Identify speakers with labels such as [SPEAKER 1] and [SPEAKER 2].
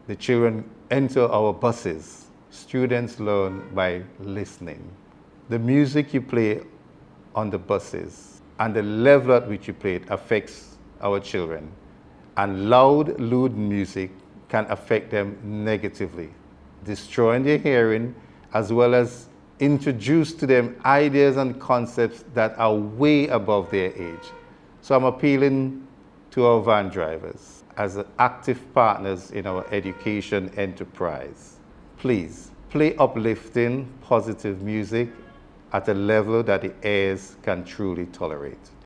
[SPEAKER 1] The children enter our buses. Students learn by listening. The music you play on the buses and the level at which you play it affects our children. And loud, lewd music can affect them negatively, destroying their hearing, as well as introduce to them ideas and concepts that are way above their age. So I'm appealing to our van drivers as active partners in our education enterprise. Please play uplifting, positive music at a level that the ears can truly tolerate.